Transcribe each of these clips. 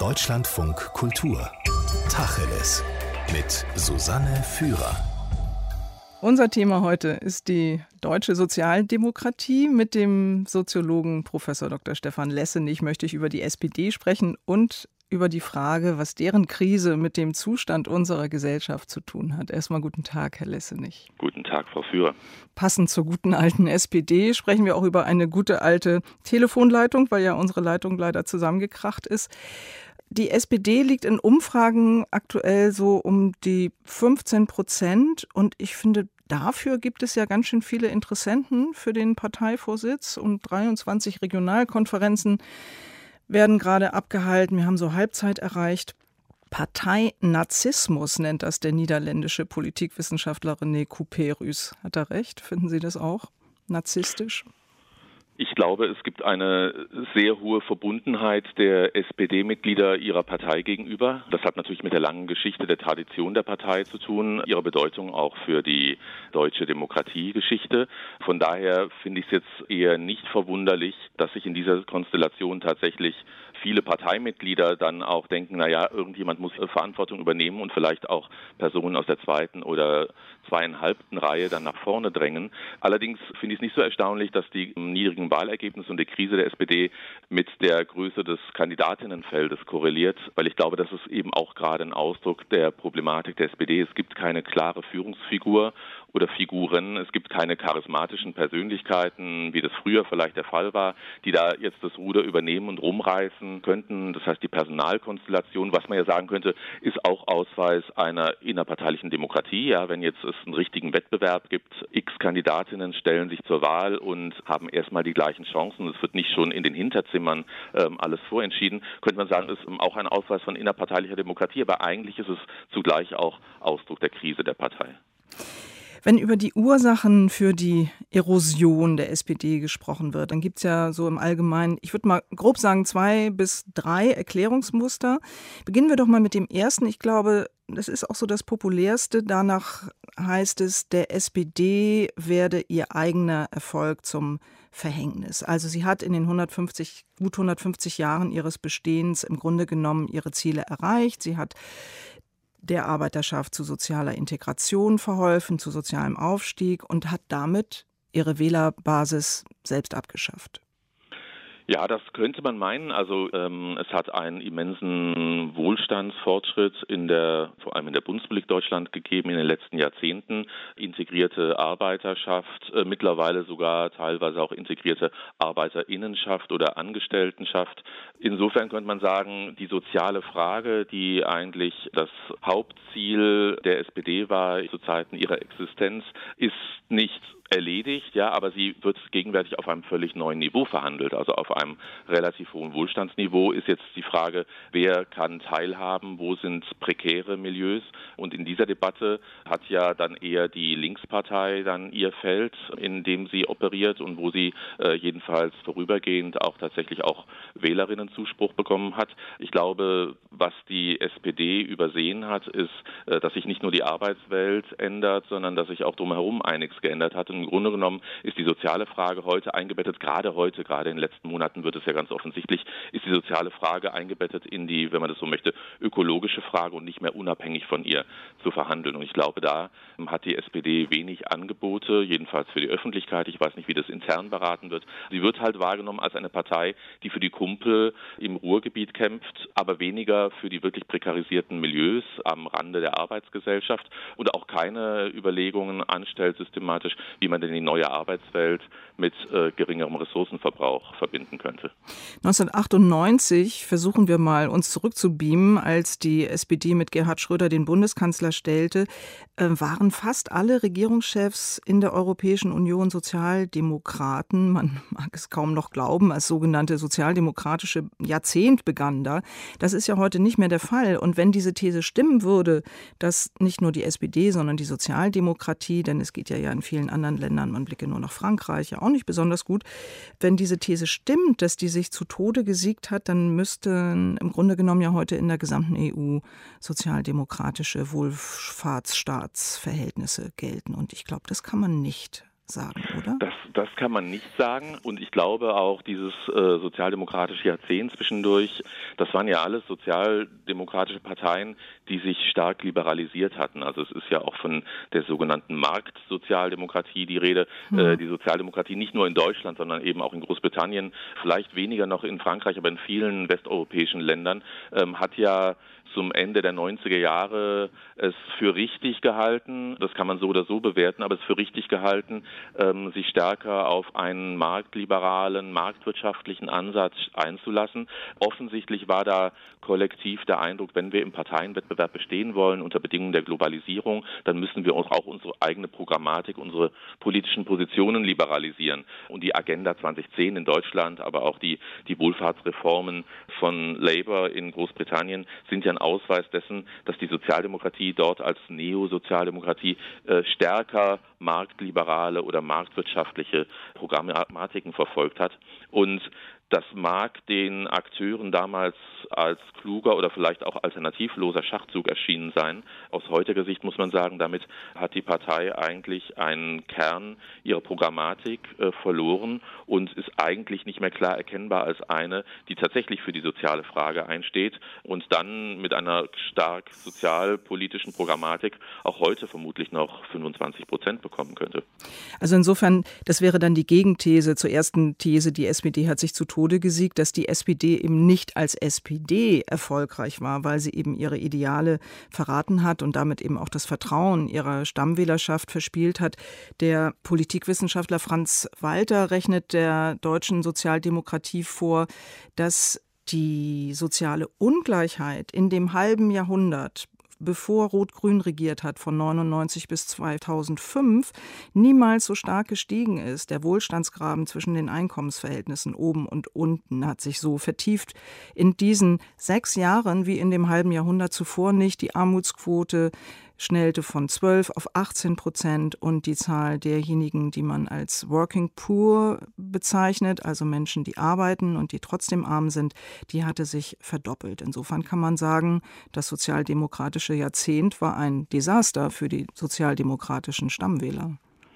Deutschlandfunk Kultur. Tacheles. Mit Susanne Führer. Unser Thema heute ist die deutsche Sozialdemokratie. Mit dem Soziologen Prof. Dr. Stefan Lessenich möchte ich über die SPD sprechen und über die Frage, was deren Krise mit dem Zustand unserer Gesellschaft zu tun hat. Erstmal guten Tag, Herr Lessenich. Guten Tag, Frau Führer. Passend zur guten alten SPD sprechen wir auch über eine gute alte Telefonleitung, weil ja unsere Leitung leider zusammengekracht ist. Die SPD liegt in Umfragen aktuell so um die 15% und ich finde, dafür gibt es ja ganz schön viele Interessenten für den Parteivorsitz und 23 Regionalkonferenzen werden gerade abgehalten. Wir haben so Halbzeit erreicht. Parteinazismus nennt das der niederländische Politikwissenschaftler René Couperus. Hat er recht? Finden Sie das auch narzisstisch? Ich glaube, es gibt eine sehr hohe Verbundenheit der SPD-Mitglieder ihrer Partei gegenüber. Das hat natürlich mit der langen Geschichte der Tradition der Partei zu tun, ihrer Bedeutung auch für die deutsche Demokratiegeschichte. Von daher finde ich es jetzt eher nicht verwunderlich, dass sich in dieser Konstellation tatsächlich viele Parteimitglieder dann auch denken, naja, irgendjemand muss Verantwortung übernehmen und vielleicht auch Personen aus der zweiten oder zweieinhalbten Reihe dann nach vorne drängen. Allerdings finde ich es nicht so erstaunlich, dass die niedrigen Wahlergebnisse und die Krise der SPD mit der Größe des Kandidatinnenfeldes korreliert, weil ich glaube, das ist eben auch gerade ein Ausdruck der Problematik der SPD. Es gibt keine klare Führungsfigur oder Figuren. Es gibt keine charismatischen Persönlichkeiten, wie das früher vielleicht der Fall war, die da jetzt das Ruder übernehmen und rumreißen könnten. Das heißt, die Personalkonstellation, was man ja sagen könnte, ist auch Ausweis einer innerparteilichen Demokratie. Ja, wenn jetzt es einen richtigen Wettbewerb gibt, x Kandidatinnen stellen sich zur Wahl und haben erstmal die gleichen Chancen. Es wird nicht schon in den Hinterzimmern alles vorentschieden. Könnte man sagen, ist auch ein Ausweis von innerparteilicher Demokratie, aber eigentlich ist es zugleich auch Ausdruck der Krise der Partei. Wenn über die Ursachen für die Erosion der SPD gesprochen wird, dann gibt es ja so im Allgemeinen, ich würde mal grob sagen, 2 bis 3 Erklärungsmuster. Beginnen wir doch mal mit dem ersten. Ich glaube, das ist auch so das populärste. Danach heißt es, der SPD werde ihr eigener Erfolg zum Verhängnis. Also sie hat in den gut 150 Jahren ihres Bestehens im Grunde genommen ihre Ziele erreicht. Sie hat der Arbeiterschaft zu sozialer Integration verholfen, zu sozialem Aufstieg und hat damit ihre Wählerbasis selbst abgeschafft. Ja, das könnte man meinen. Also es hat einen immensen Wohlstandsfortschritt vor allem in der Bundesrepublik Deutschland gegeben in den letzten Jahrzehnten. Integrierte Arbeiterschaft, mittlerweile sogar teilweise auch integrierte Arbeiterinnenschaft oder Angestelltenschaft. Insofern könnte man sagen, die soziale Frage, die eigentlich das Hauptziel der SPD war zu Zeiten ihrer Existenz, ist nicht erledigt, ja, aber sie wird gegenwärtig auf einem völlig neuen Niveau verhandelt, also auf einem relativ hohen Wohlstandsniveau ist jetzt die Frage, wer kann teilhaben, wo sind prekäre Milieus und in dieser Debatte hat ja dann eher die Linkspartei dann ihr Feld, in dem sie operiert und wo sie jedenfalls vorübergehend auch tatsächlich auch Wählerinnenzuspruch bekommen hat. Ich glaube, was die SPD übersehen hat, ist, dass sich nicht nur die Arbeitswelt ändert, sondern dass sich auch drumherum einiges geändert hat. Und im Grunde genommen ist die soziale Frage heute eingebettet, gerade in den letzten Monaten wird es ja ganz offensichtlich, ist die soziale Frage eingebettet in die, wenn man das so möchte, ökologische Frage und nicht mehr unabhängig von ihr zu verhandeln. Und ich glaube, da hat die SPD wenig Angebote, jedenfalls für die Öffentlichkeit. Ich weiß nicht, wie das intern beraten wird. Sie wird halt wahrgenommen als eine Partei, die für die Kumpel im Ruhrgebiet kämpft, aber weniger für die wirklich prekarisierten Milieus am Rande der Arbeitsgesellschaft und auch keine Überlegungen anstellt systematisch, wie man denn die neue Arbeitswelt mit geringerem Ressourcenverbrauch verbinden könnte. 1998 versuchen wir mal, uns zurückzubeamen, als die SPD mit Gerhard Schröder den Bundeskanzler stellte, waren fast alle Regierungschefs in der Europäischen Union Sozialdemokraten. Man mag es kaum noch glauben, das sogenannte sozialdemokratische Jahrzehnt begann da. Das ist ja heute nicht mehr der Fall. Und wenn diese These stimmen würde, dass nicht nur die SPD, sondern die Sozialdemokratie, denn es geht ja in vielen anderen Ländern, man blicke nur nach Frankreich, ja auch nicht besonders gut. Wenn diese These stimmt, dass die sich zu Tode gesiegt hat, dann müssten im Grunde genommen ja heute in der gesamten EU sozialdemokratische Wohlfahrtsstaatsverhältnisse gelten. Und ich glaube, das kann man nicht sagen, oder? Das kann man nicht sagen. Und ich glaube auch, dieses sozialdemokratische Jahrzehnt zwischendurch, das waren ja alles sozialdemokratische Parteien, die sich stark liberalisiert hatten. Also es ist ja auch von der sogenannten Marktsozialdemokratie die Rede. Die Sozialdemokratie nicht nur in Deutschland, sondern eben auch in Großbritannien, vielleicht weniger noch in Frankreich, aber in vielen westeuropäischen Ländern, hat ja zum Ende der 90er Jahre es für richtig gehalten, das kann man so oder so bewerten, aber es für richtig gehalten, sich stärker auf einen marktliberalen, marktwirtschaftlichen Ansatz einzulassen. Offensichtlich war da kollektiv der Eindruck, wenn wir im Parteienwettbewerb bestehen wollen unter Bedingungen der Globalisierung, dann müssen wir auch unsere eigene Programmatik, unsere politischen Positionen liberalisieren. Und die Agenda 2010 in Deutschland, aber auch die Wohlfahrtsreformen von Labour in Großbritannien sind ja ein Ausweis dessen, dass die Sozialdemokratie dort als Neosozialdemokratie stärker marktliberale oder marktwirtschaftliche Programmatiken verfolgt hat. Und das mag den Akteuren damals als kluger oder vielleicht auch alternativloser Schachzug erschienen sein. Aus heutiger Sicht muss man sagen, damit hat die Partei eigentlich einen Kern ihrer Programmatik verloren und ist eigentlich nicht mehr klar erkennbar als eine, die tatsächlich für die soziale Frage einsteht und dann mit einer stark sozialpolitischen Programmatik auch heute vermutlich noch 25% bekommen könnte. Also insofern, das wäre dann die Gegenthese zur ersten These, die SPD hat sich zu Tode gesiegt, dass die SPD eben nicht als SPD erfolgreich war, weil sie eben ihre Ideale verraten hat und damit eben auch das Vertrauen ihrer Stammwählerschaft verspielt hat. Der Politikwissenschaftler Franz Walter rechnet der deutschen Sozialdemokratie vor, dass die soziale Ungleichheit in dem halben Jahrhundert, bevor Rot-Grün regiert hat, von 1999 bis 2005, niemals so stark gestiegen ist. Der Wohlstandsgraben zwischen den Einkommensverhältnissen oben und unten hat sich so vertieft in diesen 6 Jahren wie in dem halben Jahrhundert zuvor nicht. Die Armutsquote schnellte von 12 auf 18% und die Zahl derjenigen, die man als Working Poor bezeichnet, also Menschen, die arbeiten und die trotzdem arm sind, die hatte sich verdoppelt. Insofern kann man sagen, das sozialdemokratische Jahrzehnt war ein Desaster für die sozialdemokratischen Stammwähler.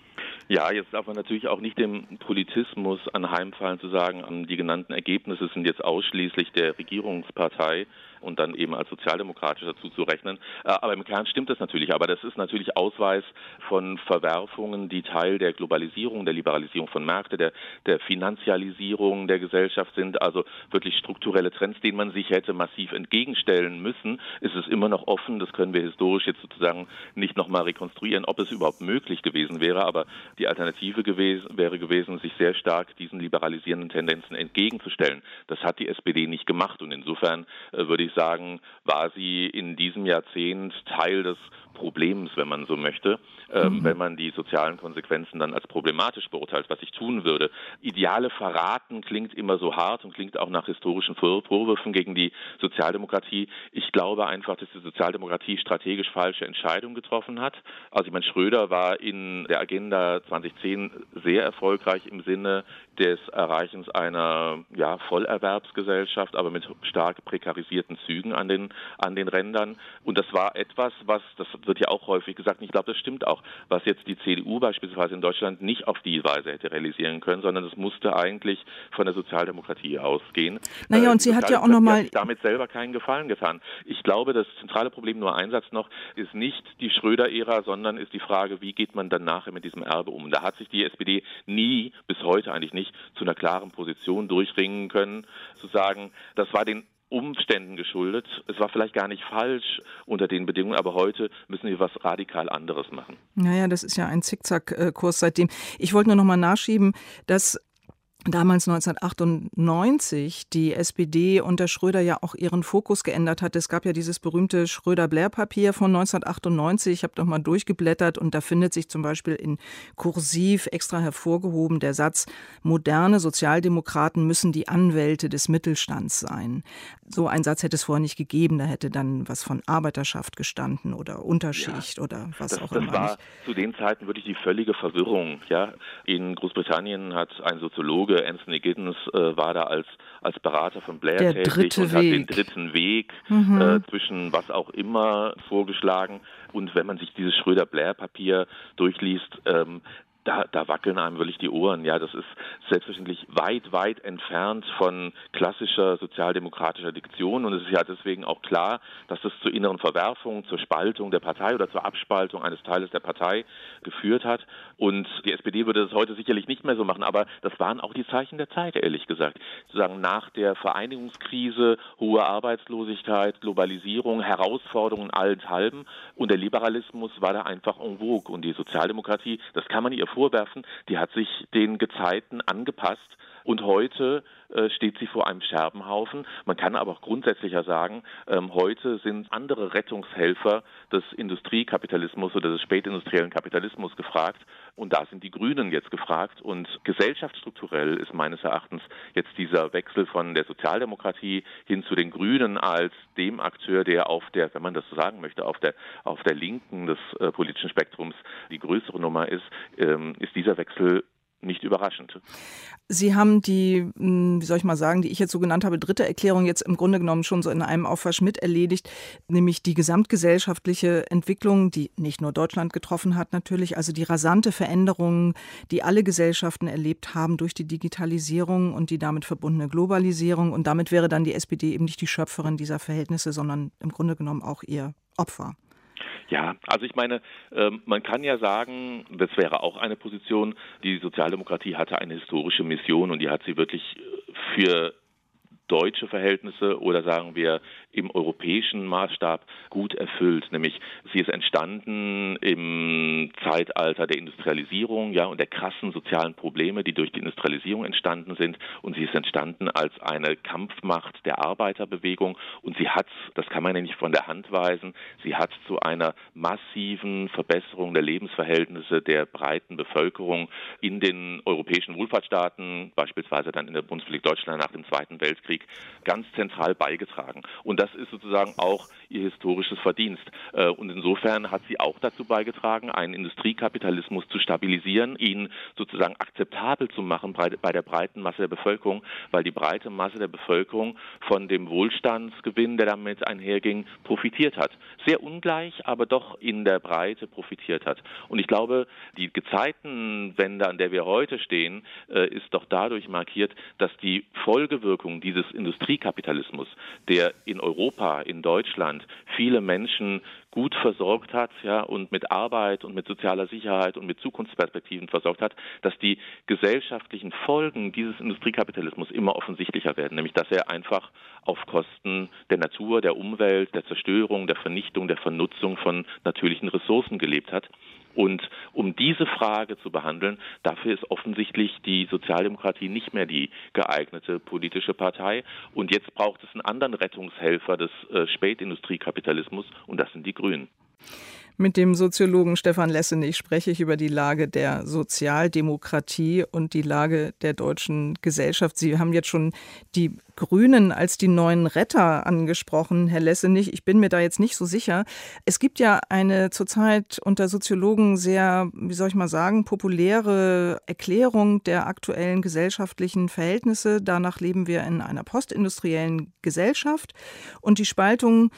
Ja, jetzt darf man natürlich auch nicht dem Politismus anheimfallen zu sagen, die genannten Ergebnisse sind jetzt ausschließlich der Regierungspartei und dann eben als sozialdemokratisch dazu zu rechnen. Aber im Kern stimmt das natürlich. Aber das ist natürlich Ausweis von Verwerfungen, die Teil der Globalisierung, der Liberalisierung von Märkten, der Finanzialisierung der Gesellschaft sind. Also wirklich strukturelle Trends, denen man sich hätte massiv entgegenstellen müssen. Ist es immer noch offen. Das können wir historisch jetzt sozusagen nicht nochmal rekonstruieren, ob es überhaupt möglich gewesen wäre. Aber die Alternative wäre gewesen, sich sehr stark diesen liberalisierenden Tendenzen entgegenzustellen. Das hat die SPD nicht gemacht. Und insofern würde ich sagen, war sie in diesem Jahrzehnt Teil des Problems, wenn man so möchte, wenn man die sozialen Konsequenzen dann als problematisch beurteilt, was ich tun würde. Ideale verraten klingt immer so hart und klingt auch nach historischen Vorwürfen gegen die Sozialdemokratie. Ich glaube einfach, dass die Sozialdemokratie strategisch falsche Entscheidungen getroffen hat. Also ich meine, Schröder war in der Agenda 2010 sehr erfolgreich im Sinne des Erreichens einer Vollerwerbsgesellschaft, aber mit stark prekarisierten Zügen an den Rändern. Und das war etwas, das wird ja auch häufig gesagt, und ich glaube, das stimmt auch, was jetzt die CDU beispielsweise in Deutschland nicht auf die Weise hätte realisieren können, sondern es musste eigentlich von der Sozialdemokratie ausgehen. Naja, und sie hat ja auch nochmal damit selber keinen Gefallen getan. Ich glaube, das zentrale Problem, nur ein Satz noch, ist nicht die Schröder-Ära, sondern ist die Frage, wie geht man dann nachher mit diesem Erbe um? Da hat sich die SPD nie, bis heute eigentlich nicht, zu einer klaren Position durchringen können, zu sagen, das war den Umständen geschuldet. Es war vielleicht gar nicht falsch unter den Bedingungen, aber heute müssen wir was radikal anderes machen. Naja, das ist ja ein Zickzackkurs seitdem. Ich wollte nur noch mal nachschieben, dass damals 1998 die SPD unter Schröder ja auch ihren Fokus geändert hat. Es gab ja dieses berühmte Schröder-Blair-Papier von 1998. Ich habe doch mal durchgeblättert und da findet sich zum Beispiel in Kursiv extra hervorgehoben der Satz, moderne Sozialdemokraten müssen die Anwälte des Mittelstands sein. So einen Satz hätte es vorher nicht gegeben. Da hätte dann was von Arbeiterschaft gestanden oder Unterschicht oder was auch immer. Das war zu den Zeiten wirklich die völlige Verwirrung. Ja? In Großbritannien hat ein Soziologe, Anthony Giddens, war da als Berater von Blair tätig und hat den dritten Weg zwischen was auch immer vorgeschlagen. Und wenn man sich dieses Schröder-Blair-Papier durchliest, Da wackeln einem wirklich die Ohren. Ja, das ist selbstverständlich weit, weit entfernt von klassischer sozialdemokratischer Diktion. Und es ist ja deswegen auch klar, dass es zu inneren Verwerfungen, zur Spaltung der Partei oder zur Abspaltung eines Teiles der Partei geführt hat. Und die SPD würde das heute sicherlich nicht mehr so machen. Aber das waren auch die Zeichen der Zeit, ehrlich gesagt. Sozusagen nach der Vereinigungskrise, hohe Arbeitslosigkeit, Globalisierung, Herausforderungen allenthalben. Und der Liberalismus war da einfach en vogue. Und die Sozialdemokratie, das kann man ihr vorwerfen, die hat sich den Gezeiten angepasst und heute steht sie vor einem Scherbenhaufen. Man kann aber auch grundsätzlicher sagen, heute sind andere Rettungshelfer des Industriekapitalismus oder des spätindustriellen Kapitalismus gefragt und da sind die Grünen jetzt gefragt und gesellschaftsstrukturell ist meines Erachtens jetzt dieser Wechsel von der Sozialdemokratie hin zu den Grünen als dem Akteur, der auf der, wenn man das so sagen möchte, auf der Linken des politischen Spektrums die größere Nummer ist dieser Wechsel nicht überraschend. Sie haben die, wie soll ich mal sagen, die ich jetzt so genannt habe, dritte Erklärung jetzt im Grunde genommen schon so in einem Aufwasch mit erledigt, nämlich die gesamtgesellschaftliche Entwicklung, die nicht nur Deutschland getroffen hat natürlich, also die rasante Veränderungen, die alle Gesellschaften erlebt haben durch die Digitalisierung und die damit verbundene Globalisierung. Und damit wäre dann die SPD eben nicht die Schöpferin dieser Verhältnisse, sondern im Grunde genommen auch ihr Opfer. Ja, also ich meine, man kann ja sagen, das wäre auch eine Position, die Sozialdemokratie hatte eine historische Mission und die hat sie wirklich für deutsche Verhältnisse oder sagen wir im europäischen Maßstab gut erfüllt. Nämlich sie ist entstanden im Zeitalter der Industrialisierung, ja, und der krassen sozialen Probleme, die durch die Industrialisierung entstanden sind. Und sie ist entstanden als eine Kampfmacht der Arbeiterbewegung. Und sie hat, das kann man ja nicht von der Hand weisen, sie hat zu einer massiven Verbesserung der Lebensverhältnisse der breiten Bevölkerung in den europäischen Wohlfahrtsstaaten, beispielsweise dann in der Bundesrepublik Deutschland nach dem Zweiten Weltkrieg, ganz zentral beigetragen. Und das ist sozusagen auch ihr historisches Verdienst. Und insofern hat sie auch dazu beigetragen, einen Industriekapitalismus zu stabilisieren, ihn sozusagen akzeptabel zu machen bei der breiten Masse der Bevölkerung, weil die breite Masse der Bevölkerung von dem Wohlstandsgewinn, der damit einherging, profitiert hat. Sehr ungleich, aber doch in der Breite profitiert hat. Und ich glaube, die Gezeitenwende, an der wir heute stehen, ist doch dadurch markiert, dass die Folgewirkung dieses Industriekapitalismus, der in Europa, in Deutschland viele Menschen gut versorgt hat, ja, und mit Arbeit und mit sozialer Sicherheit und mit Zukunftsperspektiven versorgt hat, dass die gesellschaftlichen Folgen dieses Industriekapitalismus immer offensichtlicher werden, nämlich dass er einfach auf Kosten der Natur, der Umwelt, der Zerstörung, der Vernichtung, der Vernutzung von natürlichen Ressourcen gelebt hat. Und um diese Frage zu behandeln, dafür ist offensichtlich die Sozialdemokratie nicht mehr die geeignete politische Partei. Und jetzt braucht es einen anderen Rettungshelfer des Spätindustriekapitalismus und das sind die Grünen. Mit dem Soziologen Stefan Lessenich spreche ich über die Lage der Sozialdemokratie und die Lage der deutschen Gesellschaft. Sie haben jetzt schon die Grünen als die neuen Retter angesprochen, Herr Lessenich. Ich bin mir da jetzt nicht so sicher. Es gibt ja eine zurzeit unter Soziologen sehr, wie soll ich mal sagen, populäre Erklärung der aktuellen gesellschaftlichen Verhältnisse. Danach leben wir in einer postindustriellen Gesellschaft und die Spaltung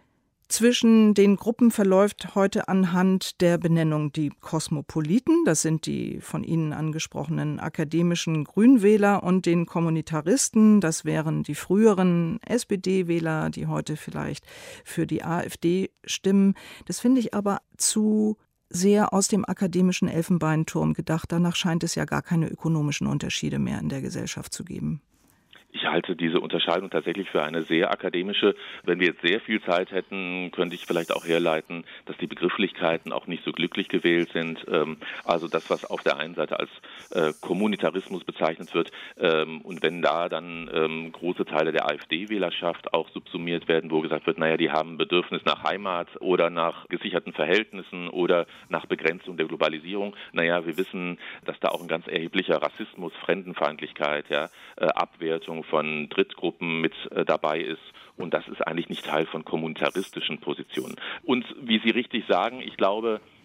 zwischen den Gruppen verläuft heute anhand der Benennung die Kosmopoliten, das sind die von Ihnen angesprochenen akademischen Grünwähler, und den Kommunitaristen, das wären die früheren SPD-Wähler, die heute vielleicht für die AfD stimmen. Das finde ich aber zu sehr aus dem akademischen Elfenbeinturm gedacht. Danach scheint es ja gar keine ökonomischen Unterschiede mehr in der Gesellschaft zu geben. Ich halte diese Unterscheidung tatsächlich für eine sehr akademische. Wenn wir jetzt sehr viel Zeit hätten, könnte ich vielleicht auch herleiten, dass die Begrifflichkeiten auch nicht so glücklich gewählt sind. Also das, was auf der einen Seite als Kommunitarismus bezeichnet wird und wenn da dann große Teile der AfD-Wählerschaft auch subsumiert werden, wo gesagt wird, naja, die haben Bedürfnis nach Heimat oder nach gesicherten Verhältnissen oder nach Begrenzung der Globalisierung. Naja, wir wissen, dass da auch ein ganz erheblicher Rassismus, Fremdenfeindlichkeit, ja, Abwertung von Drittgruppen mit dabei ist. Und das ist eigentlich nicht Teil von kommunitaristischen Positionen. Und wie Sie richtig sagen, ich glaube,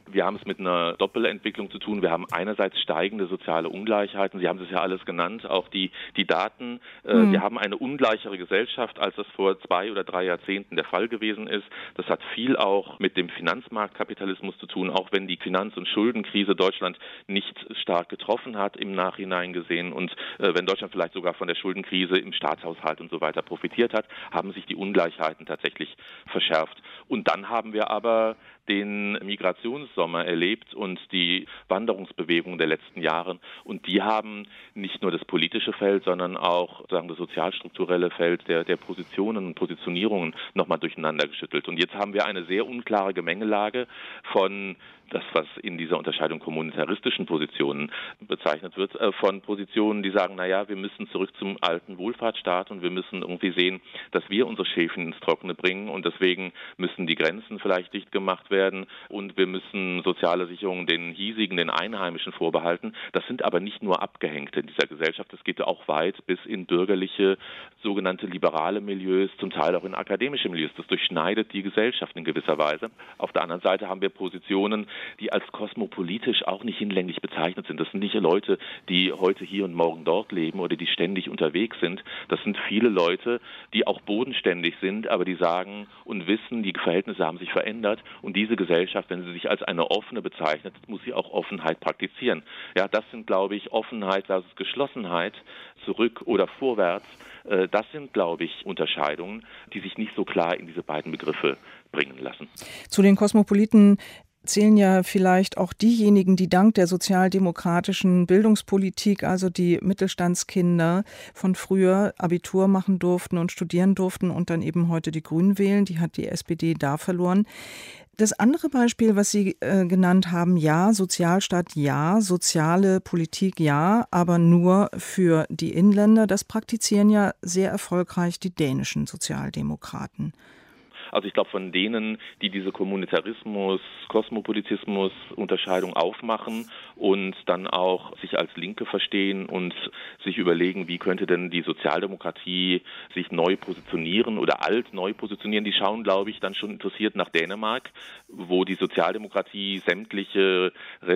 Wir haben es mit einer Doppelentwicklung zu tun. Wir haben einerseits steigende soziale Ungleichheiten. Sie haben es ja alles genannt, auch die Daten. Wir haben eine ungleichere Gesellschaft, als das vor 2 oder 3 Jahrzehnten der Fall gewesen ist. Das hat viel auch mit dem Finanzmarktkapitalismus zu tun, auch wenn die Finanz- und Schuldenkrise Deutschland nicht stark getroffen hat im Nachhinein gesehen. Und wenn Deutschland vielleicht sogar von der Schuldenkrise im Staatshaushalt und so weiter profitiert hat, haben sich die Ungleichheiten tatsächlich verschärft. Und dann haben wir aber den Migrationssommer erlebt und die Wanderungsbewegung der letzten Jahre. Und die haben nicht nur das politische Feld, sondern auch das sozialstrukturelle Feld der Positionen und Positionierungen nochmal durcheinander geschüttelt. Und jetzt haben wir eine sehr unklare Gemengelage von das, was in dieser Unterscheidung kommunitaristischen Positionen bezeichnet wird, von Positionen, die sagen, naja, wir müssen zurück zum alten Wohlfahrtsstaat und wir müssen irgendwie sehen, dass wir unsere Schäfchen ins Trockene bringen und deswegen müssen die Grenzen vielleicht dicht gemacht werden und wir müssen soziale Sicherung den hiesigen, den Einheimischen vorbehalten. Das sind aber nicht nur Abgehängte in dieser Gesellschaft, das geht ja auch weit bis in bürgerliche, sogenannte liberale Milieus, zum Teil auch in akademische Milieus. Das durchschneidet die Gesellschaft in gewisser Weise. Auf der anderen Seite haben wir Positionen, die als kosmopolitisch auch nicht hinlänglich bezeichnet sind. Das sind nicht Leute, die heute hier und morgen dort leben oder die ständig unterwegs sind. Das sind viele Leute, die auch bodenständig sind, aber die sagen und wissen, die Verhältnisse haben sich verändert und diese Gesellschaft, wenn sie sich als eine offene bezeichnet, muss sie auch Offenheit praktizieren. Ja, das sind, glaube ich, Offenheit versus Geschlossenheit, zurück oder vorwärts. Das sind, glaube ich, Unterscheidungen, die sich nicht so klar in diese beiden Begriffe bringen lassen. Zu den Kosmopoliten zählen ja vielleicht auch diejenigen, die dank der sozialdemokratischen Bildungspolitik, also die Mittelstandskinder von früher Abitur machen durften und studieren durften und dann eben heute die Grünen wählen. Die hat die SPD da verloren. Das andere Beispiel, was Sie genannt haben, ja, Sozialstaat ja, soziale Politik ja, aber nur für die Inländer. Das praktizieren ja sehr erfolgreich die dänischen Sozialdemokraten. Also ich glaube, von denen, die diese Kommunitarismus, Kosmopolitismus, Unterscheidung aufmachen und dann auch sich als Linke verstehen und sich überlegen, wie könnte denn die Sozialdemokratie sich neu positionieren oder alt neu positionieren, die schauen, glaube ich, dann schon interessiert nach Dänemark, wo die Sozialdemokratie sämtliche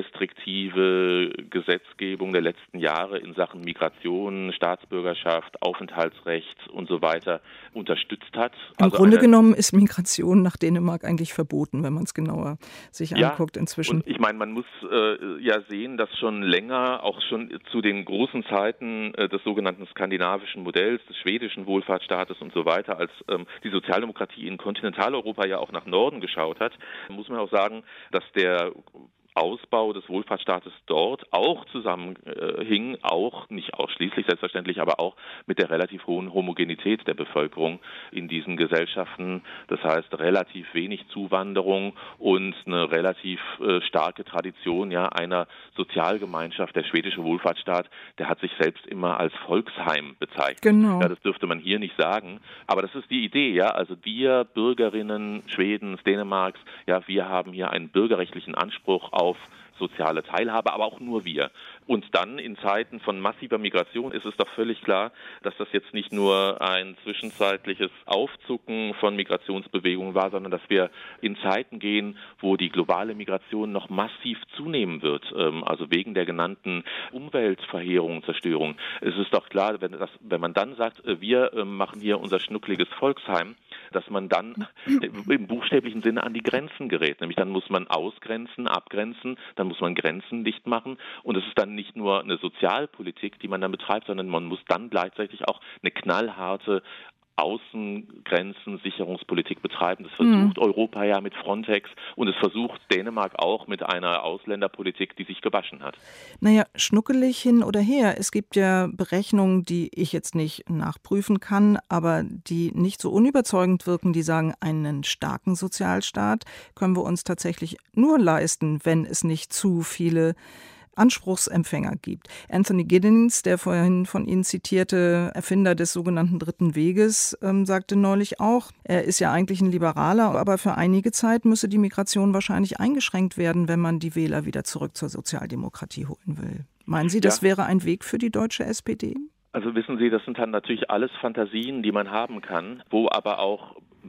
restriktive Gesetzgebung der letzten Jahre in Sachen Migration, Staatsbürgerschaft, Aufenthaltsrecht und so weiter unterstützt hat. Im Grunde genommen ist Migration nach Dänemark eigentlich verboten, wenn man es genauer sich anguckt inzwischen. Und ich meine, man muss ja sehen, dass schon länger, auch schon zu den großen Zeiten des sogenannten skandinavischen Modells, des schwedischen Wohlfahrtsstaates und so weiter, als die Sozialdemokratie in Kontinentaleuropa ja auch nach Norden geschaut hat, muss man auch sagen, dass der Ausbau des Wohlfahrtsstaates dort auch zusammenhing, auch nicht ausschließlich selbstverständlich, aber auch mit der relativ hohen Homogenität der Bevölkerung in diesen Gesellschaften. Das heißt, relativ wenig Zuwanderung und eine relativ starke Tradition einer Sozialgemeinschaft. Der schwedische Wohlfahrtsstaat, der hat sich selbst immer als Volksheim bezeichnet. Genau. Ja, das dürfte man hier nicht sagen. Aber das ist die Idee, ja. Also wir Bürgerinnen Schwedens, Dänemarks, ja, wir haben hier einen bürgerrechtlichen Anspruch auf soziale Teilhabe, aber auch nur wir. Und dann in Zeiten von massiver Migration ist es doch völlig klar, dass das jetzt nicht nur ein zwischenzeitliches Aufzucken von Migrationsbewegungen war, sondern dass wir in Zeiten gehen, wo die globale Migration noch massiv zunehmen wird, also wegen der genannten Umweltverheerung, Zerstörung. Es ist doch klar, wenn man dann sagt, wir machen hier unser schnuckliges Volksheim, dass man dann im buchstäblichen Sinne an die Grenzen gerät. Nämlich dann muss man ausgrenzen, abgrenzen, dann muss man Grenzen dicht machen. Und es ist dann nicht nur eine Sozialpolitik, die man dann betreibt, sondern man muss dann gleichzeitig auch eine knallharte Außengrenzen-Sicherungspolitik betreiben. Das versucht Europa ja mit Frontex und es versucht Dänemark auch mit einer Ausländerpolitik, die sich gewaschen hat. Naja, schnuckelig hin oder her. Es gibt ja Berechnungen, die ich jetzt nicht nachprüfen kann, aber die nicht so unüberzeugend wirken, die sagen, einen starken Sozialstaat können wir uns tatsächlich nur leisten, wenn es nicht zu viele Anspruchsempfänger gibt. Anthony Giddens, der vorhin von Ihnen zitierte Erfinder des sogenannten Dritten Weges, sagte neulich auch, er ist ja eigentlich ein Liberaler, aber für einige Zeit müsse die Migration wahrscheinlich eingeschränkt werden, wenn man die Wähler wieder zurück zur Sozialdemokratie holen will. Meinen Sie, das wäre ein Weg für die deutsche SPD? Also wissen Sie, das sind dann natürlich alles Fantasien, die man haben kann, wo aber auch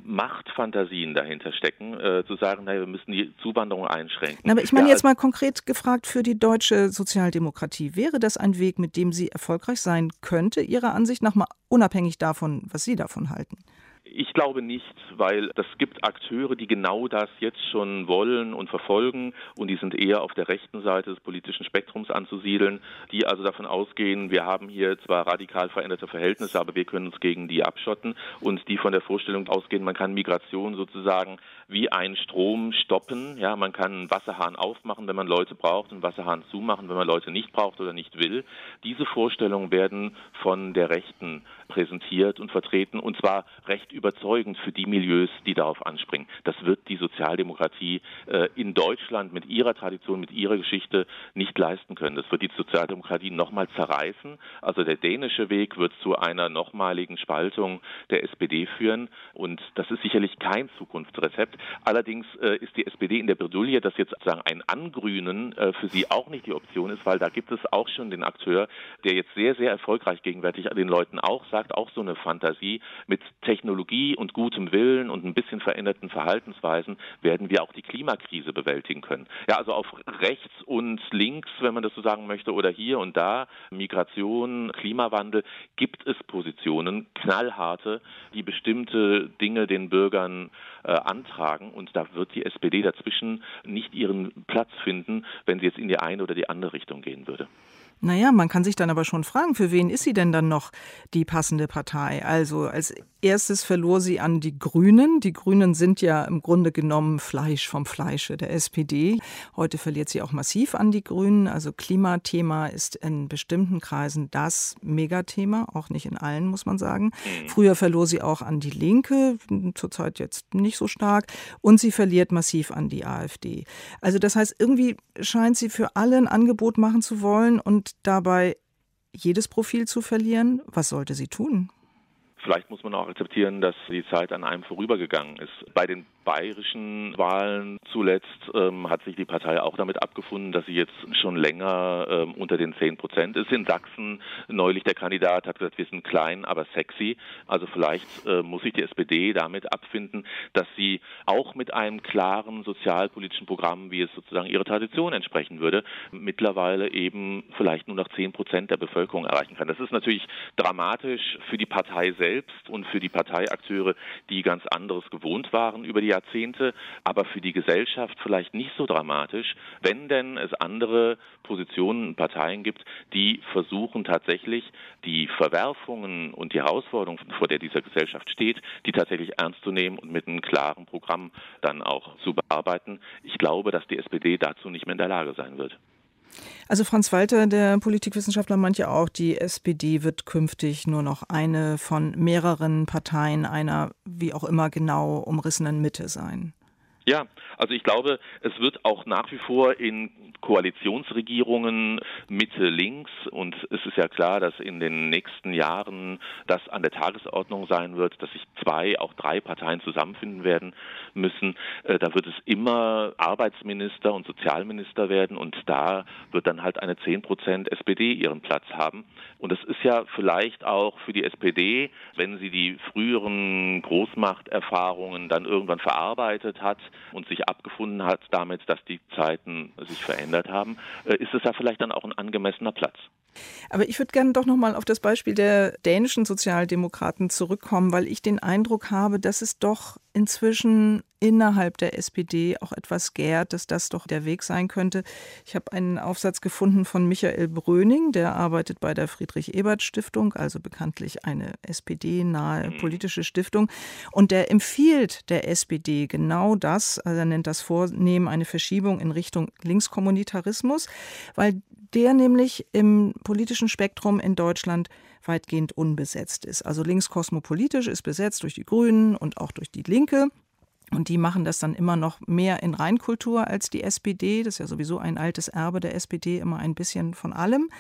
Machtfantasien dahinter stecken, zu sagen, naja, wir müssen die Zuwanderung einschränken. Na, aber ich meine jetzt mal konkret gefragt für die deutsche Sozialdemokratie. Wäre das ein Weg, mit dem sie erfolgreich sein könnte, Ihrer Ansicht nach, mal unabhängig davon, was Sie davon halten? Ich glaube nicht, weil es gibt Akteure, die genau das jetzt schon wollen und verfolgen, und die sind eher auf der rechten Seite des politischen Spektrums anzusiedeln, die also davon ausgehen, wir haben hier zwar radikal veränderte Verhältnisse, aber wir können uns gegen die abschotten, und die von der Vorstellung ausgehen, man kann Migration sozusagen wie einen Strom stoppen. Ja, man kann einen Wasserhahn aufmachen, wenn man Leute braucht, einen Wasserhahn zumachen, wenn man Leute nicht braucht oder nicht will. Diese Vorstellungen werden von der Rechten präsentiert und vertreten, und zwar recht überzeugend für die Milieus, die darauf anspringen. Das wird die Sozialdemokratie in Deutschland mit ihrer Tradition, mit ihrer Geschichte nicht leisten können. Das wird die Sozialdemokratie nochmal zerreißen. Also der dänische Weg wird zu einer nochmaligen Spaltung der SPD führen, und das ist sicherlich kein Zukunftsrezept. Allerdings ist die SPD in der Bredouille, dass jetzt sozusagen ein Angrünen für sie auch nicht die Option ist, weil da gibt es auch schon den Akteur, der jetzt sehr, sehr erfolgreich gegenwärtig den Leuten auch sagt, auch so eine Fantasie, mit Technologie und gutem Willen und ein bisschen veränderten Verhaltensweisen werden wir auch die Klimakrise bewältigen können. Ja, also auf rechts und links, wenn man das so sagen möchte, oder hier und da, Migration, Klimawandel, gibt es Positionen, knallharte, die bestimmte Dinge den Bürgern antragen, und da wird die SPD dazwischen nicht ihren Platz finden, wenn sie jetzt in die eine oder die andere Richtung gehen würde. Naja, man kann sich dann aber schon fragen, für wen ist sie denn dann noch die passende Partei? Also als erstes verlor sie an die Grünen. Die Grünen sind ja im Grunde genommen Fleisch vom Fleische der SPD. Heute verliert sie auch massiv an die Grünen. Also Klimathema ist in bestimmten Kreisen das Megathema, auch nicht in allen, muss man sagen. Früher verlor sie auch an die Linke, zurzeit jetzt nicht so stark. Und sie verliert massiv an die AfD. Also das heißt, irgendwie scheint sie für alle ein Angebot machen zu wollen und dabei jedes Profil zu verlieren. Was sollte sie tun? Vielleicht muss man auch akzeptieren, dass die Zeit an einem vorübergegangen ist. Bei den bayerischen Wahlen zuletzt hat sich die Partei auch damit abgefunden, dass sie jetzt schon länger unter den 10% ist. In Sachsen neulich der Kandidat hat gesagt, wir sind klein, aber sexy. Also vielleicht muss sich die SPD damit abfinden, dass sie auch mit einem klaren sozialpolitischen Programm, wie es sozusagen ihrer Tradition entsprechen würde, mittlerweile eben vielleicht nur noch 10% der Bevölkerung erreichen kann. Das ist natürlich dramatisch für die Partei selbst und für die Parteiakteure, die ganz anderes gewohnt waren über die Jahrzehnte, aber für die Gesellschaft vielleicht nicht so dramatisch, wenn denn es andere Positionen und Parteien gibt, die versuchen tatsächlich die Verwerfungen und die Herausforderungen, vor der diese Gesellschaft steht, die tatsächlich ernst zu nehmen und mit einem klaren Programm dann auch zu bearbeiten. Ich glaube, dass die SPD dazu nicht mehr in der Lage sein wird. Also Franz Walter, der Politikwissenschaftler, meint ja auch, die SPD wird künftig nur noch eine von mehreren Parteien einer wie auch immer genau umrissenen Mitte sein. Ja, also ich glaube, es wird auch nach wie vor in Koalitionsregierungen Mitte-links, und es ist ja klar, dass in den nächsten Jahren das an der Tagesordnung sein wird, dass sich 2, auch 3 Parteien zusammenfinden werden müssen. Da wird es immer Arbeitsminister und Sozialminister werden, und da wird dann halt eine 10% SPD ihren Platz haben. Und das ist ja vielleicht auch für die SPD, wenn sie die früheren Großmachterfahrungen dann irgendwann verarbeitet hat und sich abgefunden hat damit, dass die Zeiten sich verändert haben, ist es ja vielleicht dann auch ein angemessener Platz. Aber ich würde gerne doch noch mal auf das Beispiel der dänischen Sozialdemokraten zurückkommen, weil ich den Eindruck habe, dass es doch inzwischen innerhalb der SPD auch etwas gärt, dass das doch der Weg sein könnte. Ich habe einen Aufsatz gefunden von Michael Bröning, der arbeitet bei der Friedrich-Ebert-Stiftung, also bekanntlich eine SPD-nahe politische Stiftung. Und der empfiehlt der SPD genau das, also er nennt das Vornehmen eine Verschiebung in Richtung Linkskommunitarismus, weil der nämlich im politischen Spektrum in Deutschland weitgehend unbesetzt ist. Also linkskosmopolitisch ist besetzt durch die Grünen und auch durch die Linke. Und die machen das dann immer noch mehr in Reinkultur als die SPD. Das ist ja sowieso ein altes Erbe der SPD, immer ein bisschen von allem.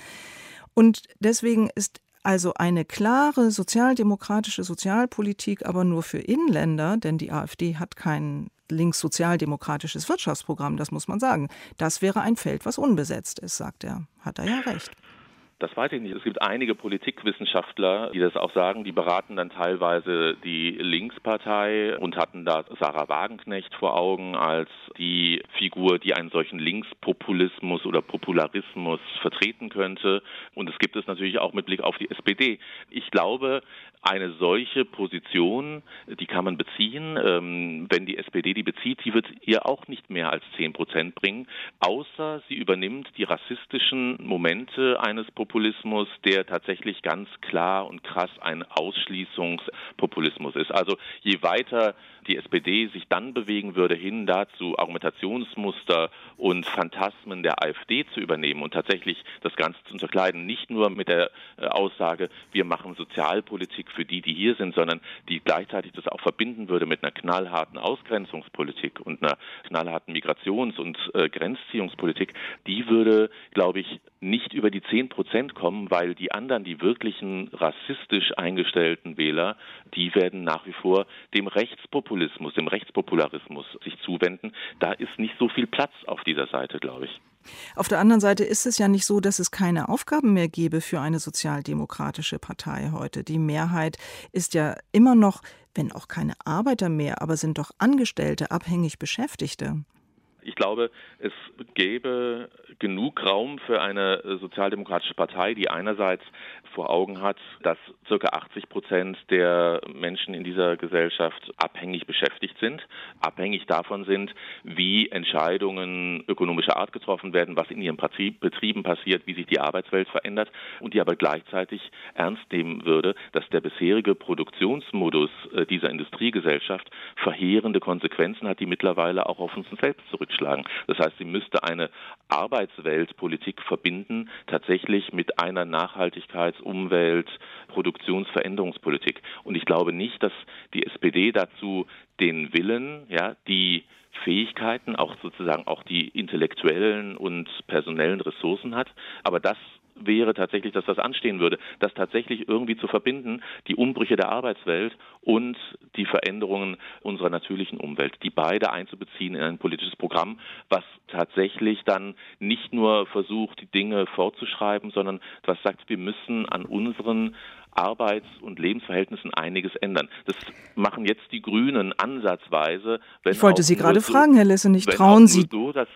Und deswegen ist also eine klare sozialdemokratische Sozialpolitik, aber nur für Inländer, denn die AfD hat kein linkssozialdemokratisches Wirtschaftsprogramm, das muss man sagen. Das wäre ein Feld, was unbesetzt ist, sagt er. Hat er ja recht. Das weiß ich nicht. Es gibt einige Politikwissenschaftler, die das auch sagen, die beraten dann teilweise die Linkspartei und hatten da Sarah Wagenknecht vor Augen als die Figur, die einen solchen Linkspopulismus oder Popularismus vertreten könnte. Und es gibt es natürlich auch mit Blick auf die SPD. Ich glaube, eine solche Position, die kann man beziehen. Wenn die SPD die bezieht, die wird ihr auch nicht mehr als 10% bringen, außer sie übernimmt die rassistischen Momente eines Populismus, der tatsächlich ganz klar und krass ein Ausschließungspopulismus ist. Also je weiter die SPD sich dann bewegen würde, hin dazu Argumentationsmuster und Phantasmen der AfD zu übernehmen und tatsächlich das Ganze zu unterkleiden, nicht nur mit der Aussage, wir machen Sozialpolitik für die hier sind, sondern die gleichzeitig das auch verbinden würde mit einer knallharten Ausgrenzungspolitik und einer knallharten Migrations- und Grenzziehungspolitik, die würde, glaube ich, nicht über die 10% kommen, weil die anderen, die wirklichen rassistisch eingestellten Wähler, die werden nach wie vor dem Rechtspopulismus, dem Rechtspopularismus sich zuwenden. Da ist nicht so viel Platz auf dieser Seite, glaube ich. Auf der anderen Seite ist es ja nicht so, dass es keine Aufgaben mehr gäbe für eine sozialdemokratische Partei heute. Die Mehrheit ist ja immer noch, wenn auch keine Arbeiter mehr, aber sind doch Angestellte, abhängig Beschäftigte. Ich glaube, es gäbe genug Raum für eine sozialdemokratische Partei, die einerseits vor Augen hat, dass ca. 80% der Menschen in dieser Gesellschaft abhängig beschäftigt sind, abhängig davon sind, wie Entscheidungen ökonomischer Art getroffen werden, was in ihren Betrieben passiert, wie sich die Arbeitswelt verändert und die aber gleichzeitig ernst nehmen würde, dass der bisherige Produktionsmodus dieser Industriegesellschaft verheerende Konsequenzen hat, die mittlerweile auch auf uns selbst zurückschlagen. Das heißt, sie müsste eine Arbeitsweltpolitik verbinden, tatsächlich mit einer Nachhaltigkeits-, Umwelt-, Produktionsveränderungspolitik. Und ich glaube nicht, dass die SPD dazu den Willen, die Fähigkeiten, auch sozusagen auch die intellektuellen und personellen Ressourcen hat. Aber das wäre tatsächlich, dass das anstehen würde, das tatsächlich irgendwie zu verbinden, die Umbrüche der Arbeitswelt und die Veränderungen unserer natürlichen Umwelt, die beide einzubeziehen in ein politisches Programm, was tatsächlich dann nicht nur versucht, die Dinge fortzuschreiben, sondern was sagt, wir müssen an unseren Arbeits- und Lebensverhältnissen einiges ändern. Das machen jetzt die Grünen ansatzweise. Ich wollte Sie gerade fragen, Herr Lessenich, trauen Sie so, dass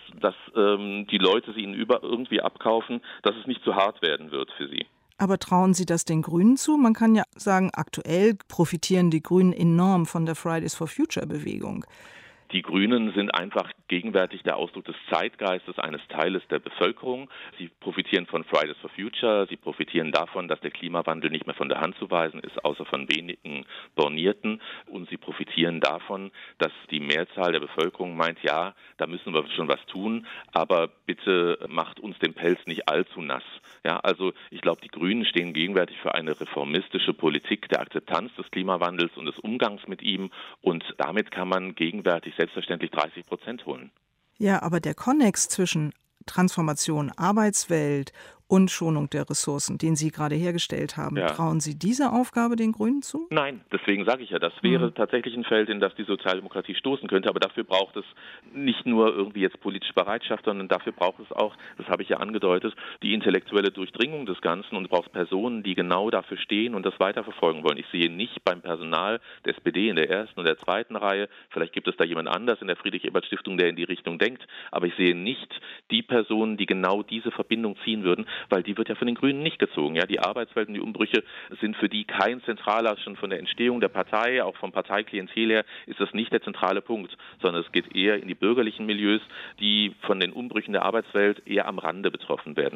die Leute sie ihnen irgendwie abkaufen, dass es nicht zu hart werden wird für sie. Aber trauen Sie das den Grünen zu? Man kann ja sagen, aktuell profitieren die Grünen enorm von der Fridays for Future Bewegung. Die Grünen sind einfach gegenwärtig der Ausdruck des Zeitgeistes eines Teiles der Bevölkerung. Sie profitieren von Fridays for Future, sie profitieren davon, dass der Klimawandel nicht mehr von der Hand zu weisen ist, außer von wenigen Bornierten. Und sie profitieren davon, dass die Mehrzahl der Bevölkerung meint, ja, da müssen wir schon was tun, aber bitte macht uns den Pelz nicht allzu nass. Ja, also ich glaube, die Grünen stehen gegenwärtig für eine reformistische Politik der Akzeptanz des Klimawandels und des Umgangs mit ihm. Und damit kann man gegenwärtig selbstverständlich 30% holen. Ja, aber der Konnex zwischen Transformation, Arbeitswelt und Schonung der Ressourcen, den Sie gerade hergestellt haben, trauen Sie diese Aufgabe den Grünen zu? Nein, deswegen sage ich ja, das wäre tatsächlich ein Feld, in das die Sozialdemokratie stoßen könnte, aber dafür braucht es nicht nur irgendwie jetzt politische Bereitschaft, sondern dafür braucht es auch, das habe ich ja angedeutet, die intellektuelle Durchdringung des Ganzen und braucht Personen, die genau dafür stehen und das weiterverfolgen wollen. Ich sehe nicht beim Personal der SPD in der ersten und der zweiten Reihe, vielleicht gibt es da jemand anders in der Friedrich-Ebert-Stiftung, der in die Richtung denkt, aber ich sehe nicht die Personen, die genau diese Verbindung ziehen würden, weil die wird ja von den Grünen nicht gezogen. Ja, die Arbeitswelt und die Umbrüche sind für die kein zentraler, schon von der Entstehung der Partei, auch vom Parteiklientel her, ist das nicht der zentrale Punkt, sondern es geht eher in die bürgerlichen Milieus, die von den Umbrüchen der Arbeitswelt eher am Rande betroffen werden.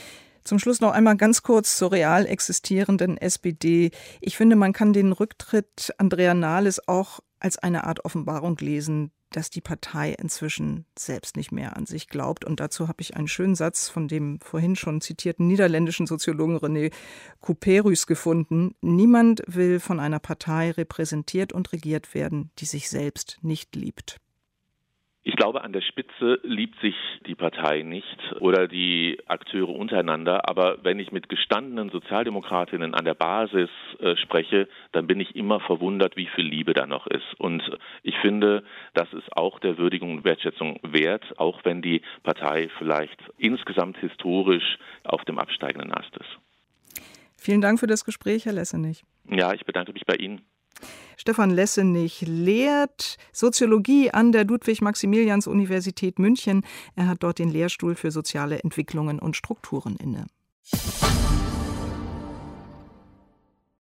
Zum Schluss noch einmal ganz kurz zur real existierenden SPD. Ich finde, man kann den Rücktritt Andrea Nahles auch als eine Art Offenbarung lesen, dass die Partei inzwischen selbst nicht mehr an sich glaubt. Und dazu habe ich einen schönen Satz von dem vorhin schon zitierten niederländischen Soziologen René Couperus gefunden. Niemand will von einer Partei repräsentiert und regiert werden, die sich selbst nicht liebt. Ich glaube, an der Spitze liebt sich die Partei nicht oder die Akteure untereinander. Aber wenn ich mit gestandenen Sozialdemokratinnen an der Basis spreche, dann bin ich immer verwundert, wie viel Liebe da noch ist. Und ich finde, das ist auch der Würdigung und Wertschätzung wert, auch wenn die Partei vielleicht insgesamt historisch auf dem absteigenden Ast ist. Vielen Dank für das Gespräch, Herr Lessenich. Ja, ich bedanke mich bei Ihnen. Stefan Lessenich lehrt Soziologie an der Ludwig-Maximilians-Universität München. Er hat dort den Lehrstuhl für soziale Entwicklungen und Strukturen inne.